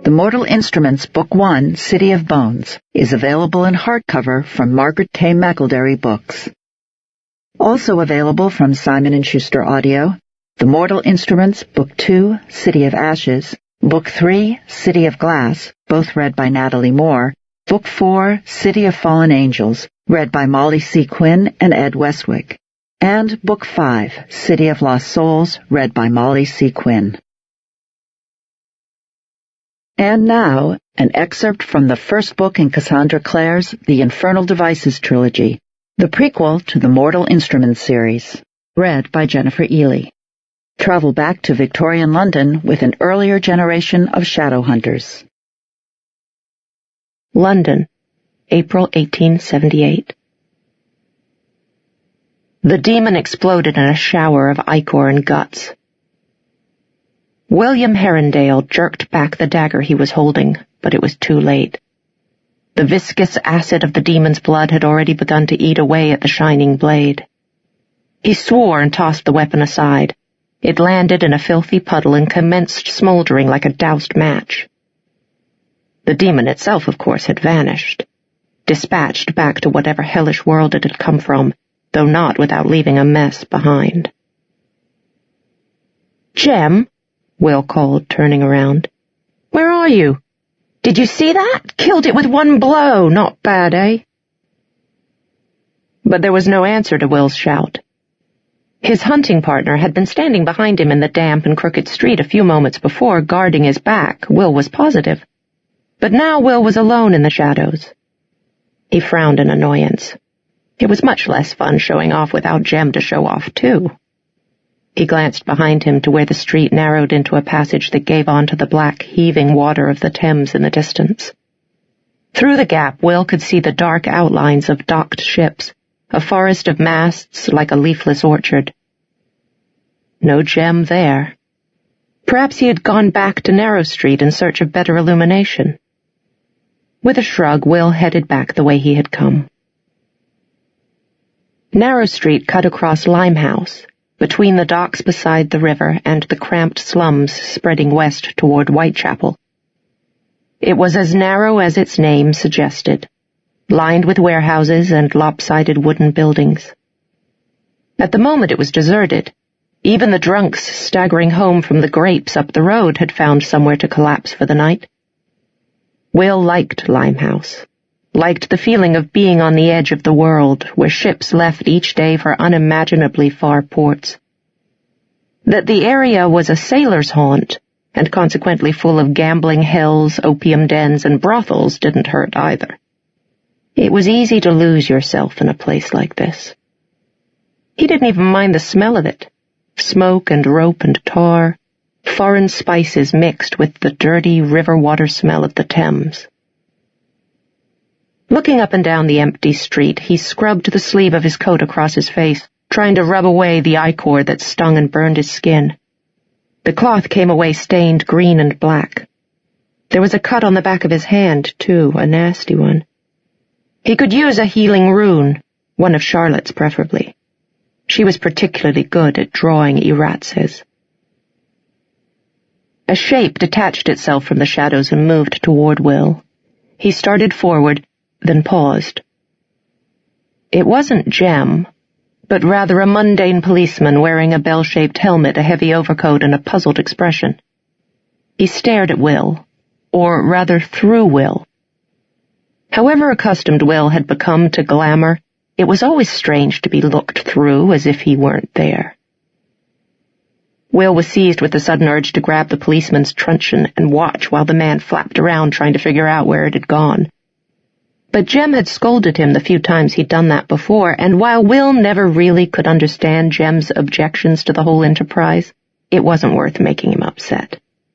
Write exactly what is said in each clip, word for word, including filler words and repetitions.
The Mortal Instruments Book One, City of Bones, is available in hardcover from Margaret K. McElderry Books. Also available from Simon and Schuster Audio, The Mortal Instruments Book Two, City of Ashes, Book Three, City of Glass, both read by Natalie Moore, Book Four, City of Fallen Angels, read by Molly C. Quinn and Ed Westwick, and Book Five, City of Lost Souls, read by Molly C. Quinn. And now, an excerpt from the first book in Cassandra Clare's The Infernal Devices trilogy, the prequel to the Mortal Instruments series, read by Jennifer Ely. Travel back to Victorian London with an earlier generation of shadow hunters. London, April eighteen seventy-eight. The demon exploded in a shower of ichor and guts. William Herondale jerked back the dagger he was holding, but it was too late. The viscous acid of the demon's blood had already begun to eat away at the shining blade. He swore and tossed the weapon aside. It landed in a filthy puddle and commenced smoldering like a doused match. The demon itself, of course, had vanished, dispatched back to whatever hellish world it had come from, though not without leaving a mess behind. "Jem," Will called, turning around. "Where are you? Did you see that? Killed it with one blow. Not bad, eh?" But there was no answer to Will's shout. His hunting partner had been standing behind him in the damp and crooked street a few moments before, guarding his back, Will was positive. But now Will was alone in the shadows. He frowned in annoyance. It was much less fun showing off without Jem to show off, too. He glanced behind him to where the street narrowed into a passage that gave onto the black, heaving water of the Thames in the distance. Through the gap, Will could see the dark outlines of docked ships, a forest of masts like a leafless orchard. No Jem there. Perhaps he had gone back to Narrow Street in search of better illumination. With a shrug, Will headed back the way he had come. Narrow Street cut across Limehouse, between the docks beside the river and the cramped slums spreading west toward Whitechapel. It was as narrow as its name suggested, lined with warehouses and lopsided wooden buildings. At the moment it was deserted. Even the drunks staggering home from the grapes up the road had found somewhere to collapse for the night. Will liked Limehouse, liked the feeling of being on the edge of the world, where ships left each day for unimaginably far ports. That the area was a sailor's haunt, and consequently full of gambling hells, opium dens, and brothels didn't hurt either. It was easy to lose yourself in a place like this. He didn't even mind the smell of it. Smoke and rope and tar, foreign spices mixed with the dirty river water smell of the Thames. Looking up and down the empty street, he scrubbed the sleeve of his coat across his face, trying to rub away the ichor that stung and burned his skin. The cloth came away stained green and black. There was a cut on the back of his hand, too, a nasty one. He could use a healing rune, one of Charlotte's preferably. She was particularly good at drawing Eratzes. A shape detached itself from the shadows and moved toward Will. He started forward, then paused. It wasn't Jem, but rather a mundane policeman wearing a bell-shaped helmet, a heavy overcoat, and a puzzled expression. He stared at Will, or rather through Will. However accustomed Will had become to glamour, it was always strange to be looked through as if he weren't there. Will was seized with a sudden urge to grab the policeman's truncheon and watch while the man flapped around trying to figure out where it had gone. But Jem had scolded him the few times he'd done that before, and while Will never really could understand Jem's objections to the whole enterprise, it wasn't worth making him upset.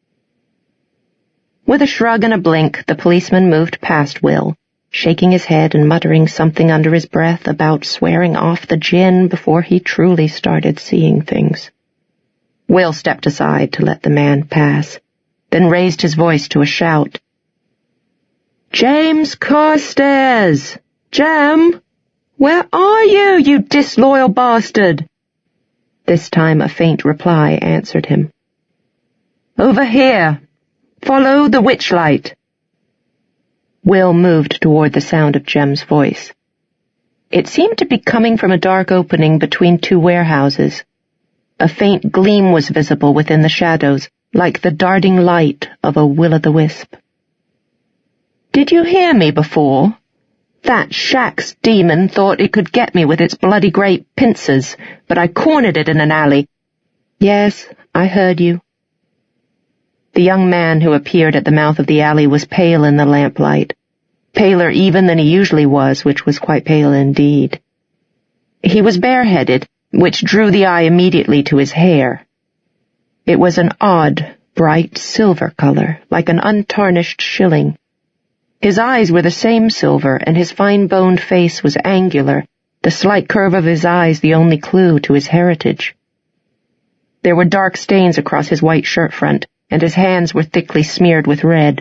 With a shrug and a blink, the policeman moved past Will, shaking his head and muttering something under his breath about swearing off the gin before he truly started seeing things. Will stepped aside to let the man pass, then raised his voice to a shout. "James Carstairs! Jem! Where are you, you disloyal bastard?" This time a faint reply answered him. "Over here. Follow the witch light." Will moved toward the sound of Jem's voice. It seemed to be coming from a dark opening between two warehouses. A faint gleam was visible within the shadows, like the darting light of a will-o'-the-wisp. "Did you hear me before? That Shaxx demon thought it could get me with its bloody great pincers, but I cornered it in an alley." "Yes, I heard you." The young man who appeared at the mouth of the alley was pale in the lamplight, paler even than he usually was, which was quite pale indeed. He was bareheaded, which drew the eye immediately to his hair. It was an odd, bright silver color, like an untarnished shilling. His eyes were the same silver, and his fine-boned face was angular, the slight curve of his eyes the only clue to his heritage. There were dark stains across his white shirt front, and his hands were thickly smeared with red.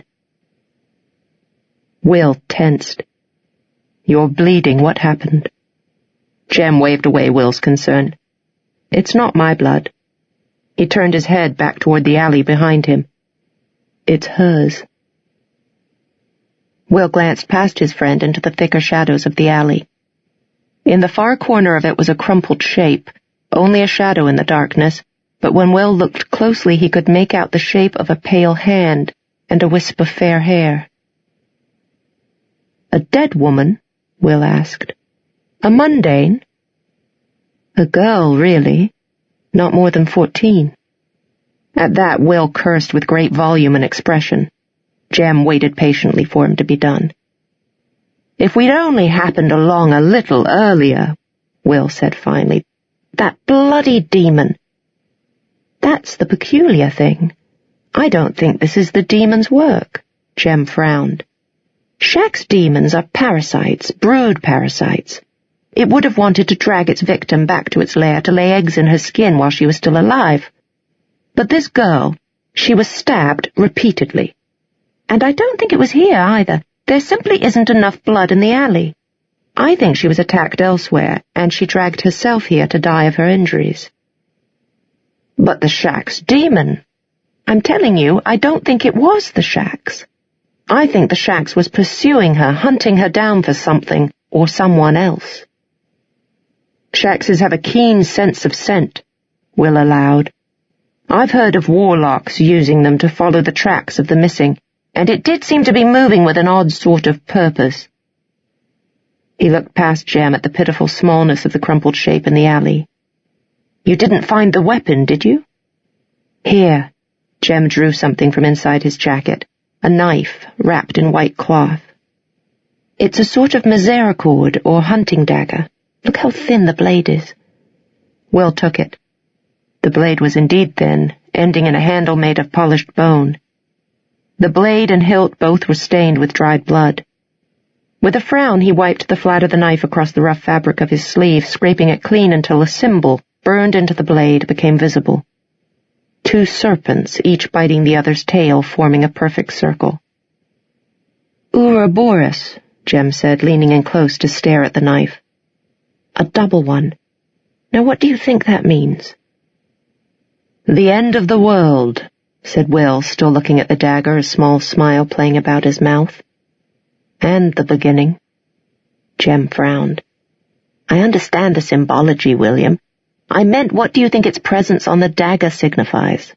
Will tensed. "You're bleeding. What happened?" Jem waved away Will's concern. "It's not my blood." He turned his head back toward the alley behind him. "It's hers." Will glanced past his friend into the thicker shadows of the alley. In the far corner of it was a crumpled shape, only a shadow in the darkness, but when Will looked closely he could make out the shape of a pale hand and a wisp of fair hair. "A dead woman?" Will asked. "A mundane?" "A girl, really. Not more than fourteen." At that Will cursed with great volume and expression. Jem waited patiently for him to be done. "If we'd only happened along a little earlier," Will said finally. "That bloody demon." "That's the peculiar thing. I don't think this is the demon's work." Jem frowned. "Shaxx demons are parasites, brood parasites. It would have wanted to drag its victim back to its lair to lay eggs in her skin while she was still alive. But this girl, she was stabbed repeatedly. And I don't think it was here either. There simply isn't enough blood in the alley. I think she was attacked elsewhere, and she dragged herself here to die of her injuries." "But the Shaxx demon—" "I'm telling you, I don't think it was the Shaxx. I think the Shaxx was pursuing her, hunting her down for something or someone else." "Shaxxes have a keen sense of scent," Will allowed. "I've heard of warlocks using them to follow the tracks of the missing, and it did seem to be moving with an odd sort of purpose." He looked past Jem at the pitiful smallness of the crumpled shape in the alley. "You didn't find the weapon, did you?" "Here." Jem drew something from inside his jacket, a knife wrapped in white cloth. "It's a sort of misericord or hunting dagger. Look how thin the blade is." Will took it. The blade was indeed thin, ending in a handle made of polished bone. The blade and hilt both were stained with dried blood. With a frown he wiped the flat of the knife across the rough fabric of his sleeve, scraping it clean until a symbol, burned into the blade, became visible. Two serpents, each biting the other's tail, forming a perfect circle. "Ouroboros," Jem said, leaning in close to stare at the knife. "A double one. Now what do you think that means?" "The end of the world," said Will, still looking at the dagger, a small smile playing about his mouth. "And the beginning." Jem frowned. "I understand the symbology, William. I meant, what do you think its presence on the dagger signifies?"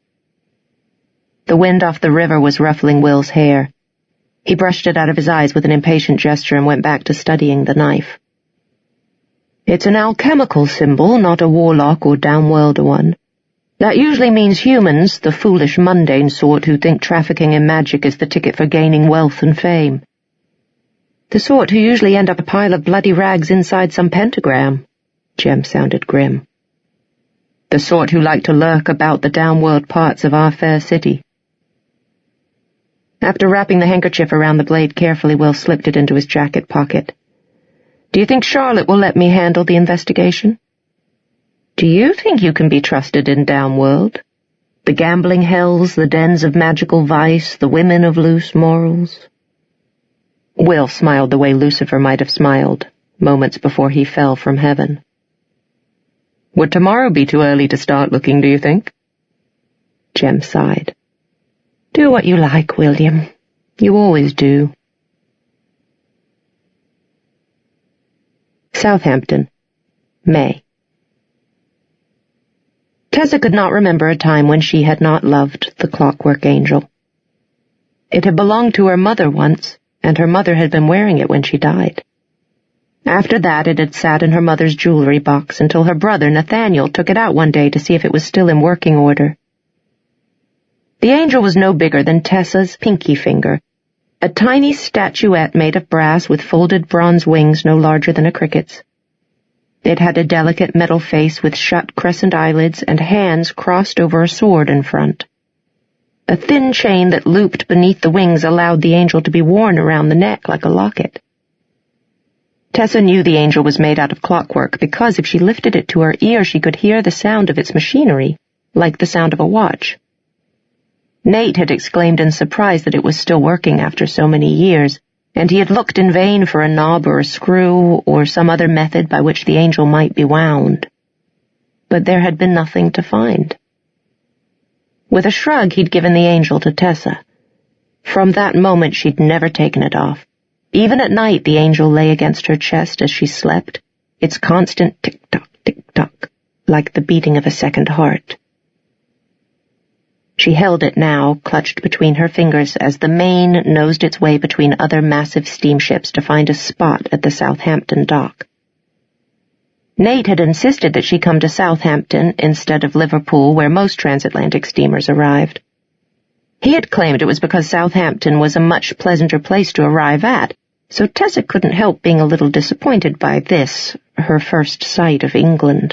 The wind off the river was ruffling Will's hair. He brushed it out of his eyes with an impatient gesture and went back to studying the knife. "It's an alchemical symbol, not a warlock or downworlder one. That usually means humans, the foolish, mundane sort who think trafficking in magic is the ticket for gaining wealth and fame. The sort who usually end up a pile of bloody rags inside some pentagram." Jem sounded grim. "The sort who like to lurk about the downworld parts of our fair city." After wrapping the handkerchief around the blade carefully, Will slipped it into his jacket pocket. "Do you think Charlotte will let me handle the investigation?" "Do you think you can be trusted in downworld? The gambling hells, the dens of magical vice, the women of loose morals?" Will smiled the way Lucifer might have smiled, moments before he fell from heaven. "Would tomorrow be too early to start looking, do you think?" Jem sighed. Do what you like, William. You always do. Southampton, May. Tessa could not remember a time when she had not loved the Clockwork Angel. It had belonged to her mother once, and her mother had been wearing it when she died. After that it had sat in her mother's jewelry box until her brother Nathaniel took it out one day to see if it was still in working order. The angel was no bigger than Tessa's pinky finger, a tiny statuette made of brass with folded bronze wings no larger than a cricket's. It had a delicate metal face with shut crescent eyelids and hands crossed over a sword in front. A thin chain that looped beneath the wings allowed the angel to be worn around the neck like a locket. Tessa knew the angel was made out of clockwork because if she lifted it to her ear she could hear the sound of its machinery, like the sound of a watch. Nate had exclaimed in surprise that it was still working after so many years, and he had looked in vain for a knob or a screw or some other method by which the angel might be wound. But there had been nothing to find. With a shrug he'd given the angel to Tessa. From that moment she'd never taken it off. Even at night the angel lay against her chest as she slept, its constant tick-tock, tick-tock, like the beating of a second heart. She held it now, clutched between her fingers as the Maine nosed its way between other massive steamships to find a spot at the Southampton dock. Nate had insisted that she come to Southampton instead of Liverpool, where most transatlantic steamers arrived. He had claimed it was because Southampton was a much pleasanter place to arrive at, so Tessa couldn't help being a little disappointed by this, her first sight of England.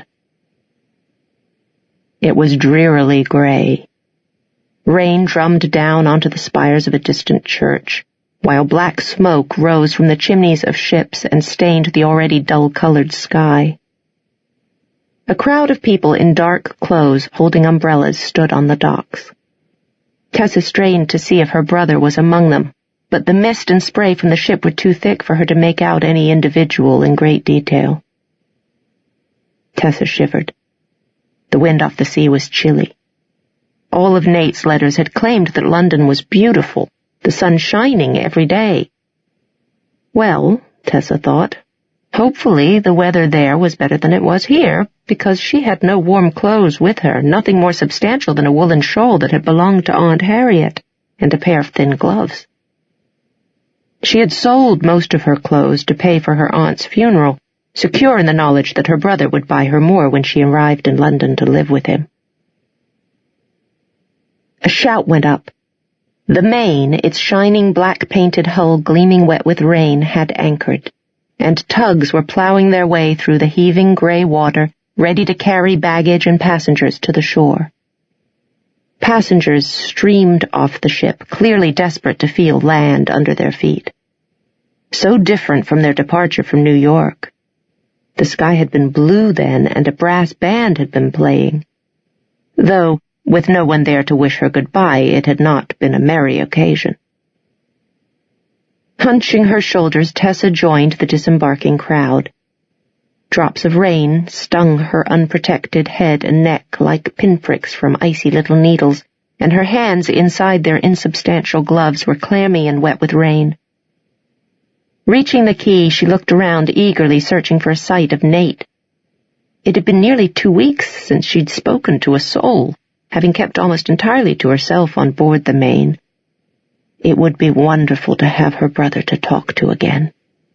It was drearily gray. Rain drummed down onto the spires of a distant church, while black smoke rose from the chimneys of ships and stained the already dull-colored sky. A crowd of people in dark clothes holding umbrellas stood on the docks. Tessa strained to see if her brother was among them, but the mist and spray from the ship were too thick for her to make out any individual in great detail. Tessa shivered. The wind off the sea was chilly. All of Nate's letters had claimed that London was beautiful, the sun shining every day. Well, Tessa thought, hopefully the weather there was better than it was here, because she had no warm clothes with her, nothing more substantial than a woolen shawl that had belonged to Aunt Harriet, and a pair of thin gloves. She had sold most of her clothes to pay for her aunt's funeral, secure in the knowledge that her brother would buy her more when she arrived in London to live with him. A shout went up. The Maine, its shining black-painted hull gleaming wet with rain, had anchored, and tugs were plowing their way through the heaving gray water, ready to carry baggage and passengers to the shore. Passengers streamed off the ship, clearly desperate to feel land under their feet. So different from their departure from New York. The sky had been blue then, and a brass band had been playing. Though, with no one there to wish her goodbye, it had not been a merry occasion. Hunching her shoulders, Tessa joined the disembarking crowd. Drops of rain stung her unprotected head and neck like pinpricks from icy little needles, and her hands inside their insubstantial gloves were clammy and wet with rain. Reaching the quay, she looked around eagerly, searching for a sight of Nate. It had been nearly two weeks since she'd spoken to a soul, having kept almost entirely to herself on board the Maine. It would be wonderful to have her brother to talk to again.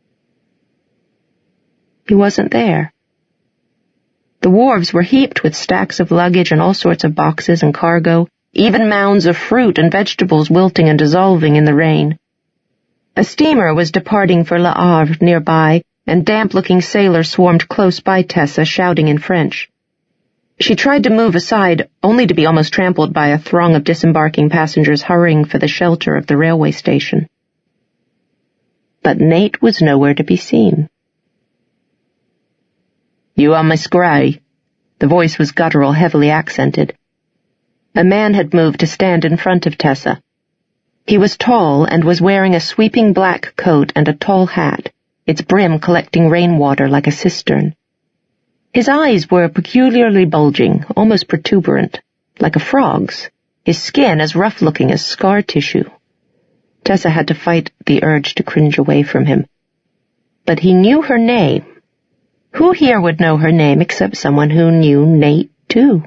He wasn't there. The wharves were heaped with stacks of luggage and all sorts of boxes and cargo, even mounds of fruit and vegetables wilting and dissolving in the rain. A steamer was departing for Le Havre nearby, and damp-looking sailors swarmed close by Tessa, shouting in French. She tried to move aside, only to be almost trampled by a throng of disembarking passengers hurrying for the shelter of the railway station. But Nate was nowhere to be seen. "You are Miss Gray?" The voice was guttural, heavily accented. A man had moved to stand in front of Tessa. He was tall and was wearing a sweeping black coat and a tall hat, its brim collecting rainwater like a cistern. His eyes were peculiarly bulging, almost protuberant, like a frog's, his skin as rough-looking as scar tissue. Tessa had to fight the urge to cringe away from him. But he knew her name. Who here would know her name except someone who knew Nate, too?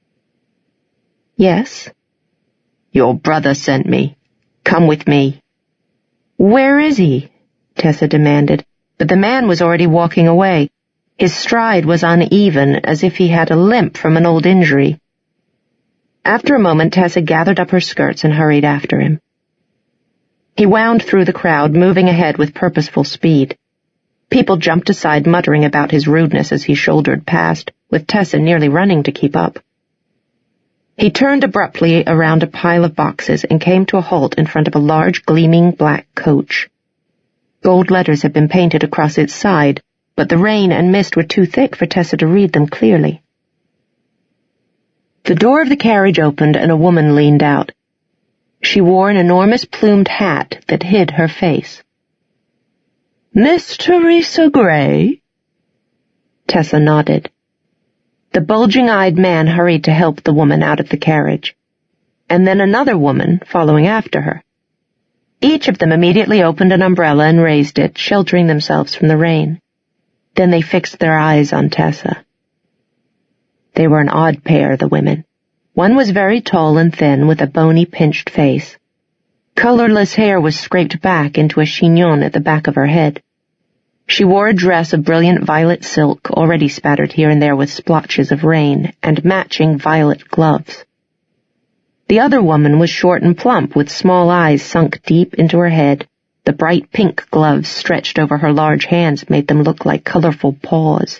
Yes? Your brother sent me. Come with me. Where is he? Tessa demanded, but the man was already walking away. His stride was uneven, as if he had a limp from an old injury. After a moment, Tessa gathered up her skirts and hurried after him. He wound through the crowd, moving ahead with purposeful speed. People jumped aside, muttering about his rudeness as he shouldered past, with Tessa nearly running to keep up. He turned abruptly around a pile of boxes and came to a halt in front of a large, gleaming black coach. Gold letters had been painted across its side, but the rain and mist were too thick for Tessa to read them clearly. The door of the carriage opened and a woman leaned out. She wore an enormous plumed hat that hid her face. Miss Teresa Gray? Tessa nodded. The bulging-eyed man hurried to help the woman out of the carriage, and then another woman following after her. Each of them immediately opened an umbrella and raised it, sheltering themselves from the rain. Then they fixed their eyes on Tessa. They were an odd pair, the women. One was very tall and thin, with a bony, pinched face. Colorless hair was scraped back into a chignon at the back of her head. She wore a dress of brilliant violet silk, already spattered here and there with splotches of rain, and matching violet gloves. The other woman was short and plump, with small eyes sunk deep into her head. The bright pink gloves stretched over her large hands made them look like colorful paws.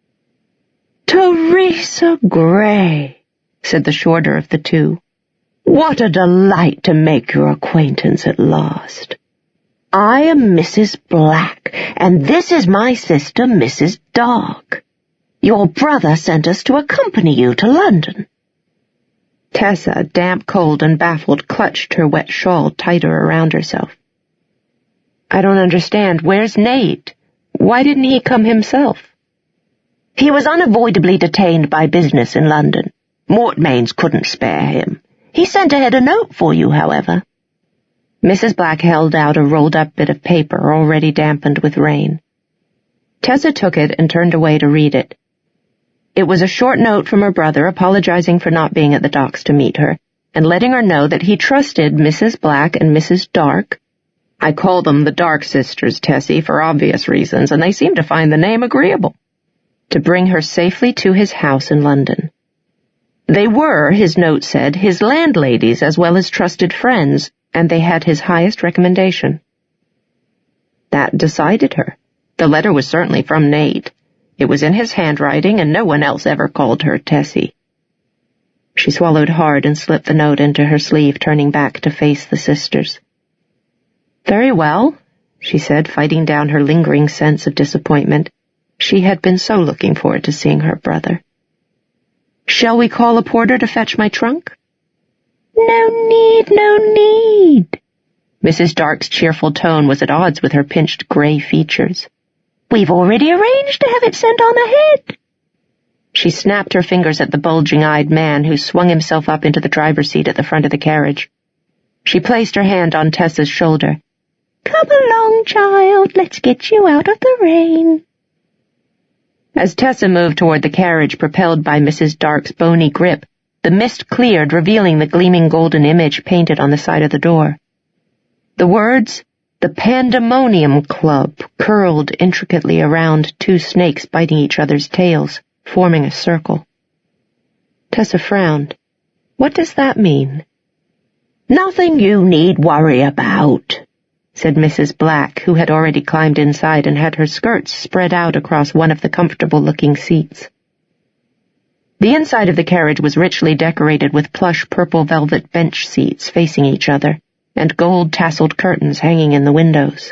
Teresa Gray, said the shorter of the two. What a delight to make your acquaintance at last. I am Missus Black, and this is my sister, Missus Dark. Your brother sent us to accompany you to London. Tessa, damp, cold, and baffled, clutched her wet shawl tighter around herself. I don't understand. Where's Nate? Why didn't he come himself? He was unavoidably detained by business in London. Mortmains couldn't spare him. He sent ahead a note for you, however. Missus Black held out a rolled-up bit of paper already dampened with rain. Tessa took it and turned away to read it. It was a short note from her brother apologizing for not being at the docks to meet her, and letting her know that he trusted Missus Black and Missus Dark. I call them the Dark Sisters, Tessie, for obvious reasons, and they seem to find the name agreeable, to bring her safely to his house in London. They were, his note said, his landladies as well as trusted friends, and they had his highest recommendation. That decided her. The letter was certainly from Nate. It was in his handwriting, and no one else ever called her Tessie. She swallowed hard and slipped the note into her sleeve, turning back to face the sisters. Very well, she said, fighting down her lingering sense of disappointment. She had been so looking forward to seeing her brother. Shall we call a porter to fetch my trunk? No need, no need. Missus Dark's cheerful tone was at odds with her pinched gray features. We've already arranged to have it sent on ahead. She snapped her fingers at the bulging-eyed man who swung himself up into the driver's seat at the front of the carriage. She placed her hand on Tessa's shoulder. Come along, child, let's get you out of the rain. As Tessa moved toward the carriage propelled by Missus Dark's bony grip, the mist cleared, revealing the gleaming golden image painted on the side of the door. The words, "The Pandemonium Club," curled intricately around two snakes biting each other's tails, forming a circle. Tessa frowned. What does that mean? Nothing you need worry about, said Missus Black, who had already climbed inside and had her skirts spread out across one of the comfortable-looking seats. The inside of the carriage was richly decorated with plush purple velvet bench seats facing each other, and gold-tasseled curtains hanging in the windows.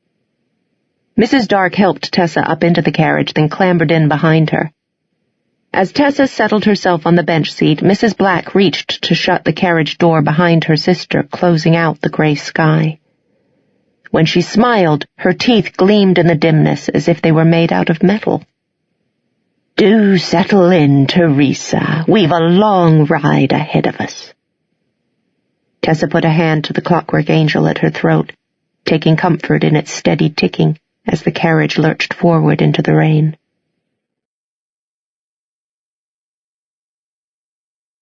Missus Dark helped Tessa up into the carriage, then clambered in behind her. As Tessa settled herself on the bench seat, Missus Black reached to shut the carriage door behind her sister, closing out the gray sky. When she smiled, her teeth gleamed in the dimness as if they were made out of metal. Do settle in, Teresa. We've a long ride ahead of us. Tessa put a hand to the clockwork angel at her throat, taking comfort in its steady ticking as the carriage lurched forward into the rain.